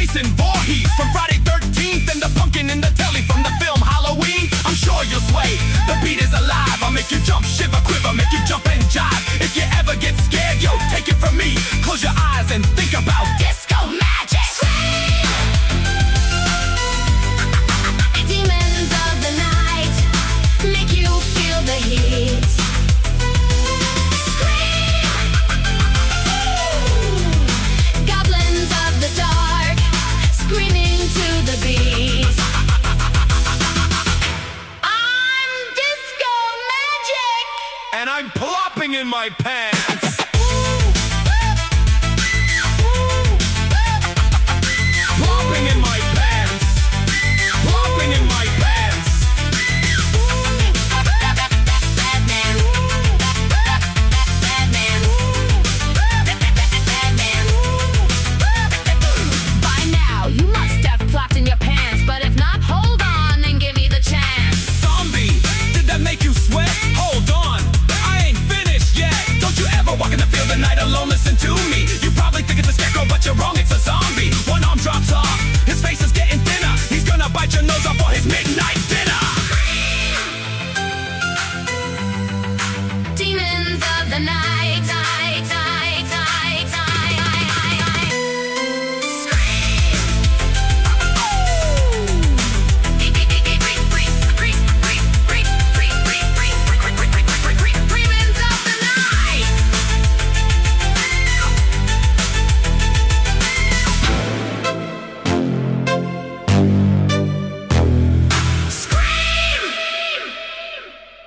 Jason Voorhees from Friday 13th, and the pumpkin in the telly from the film Halloween. I'm sure you'll sway, the beat is alive. I'll make you jump, shiver, quiver, make you jump and jive. If you ever get scared, yo, take it from me. Close your eyes and think about disco magic. Demons of the night make you feel the heat. Scream! Goblins of the dark screaming to the beat. I'm disco magic, And I'm plopping in my pants.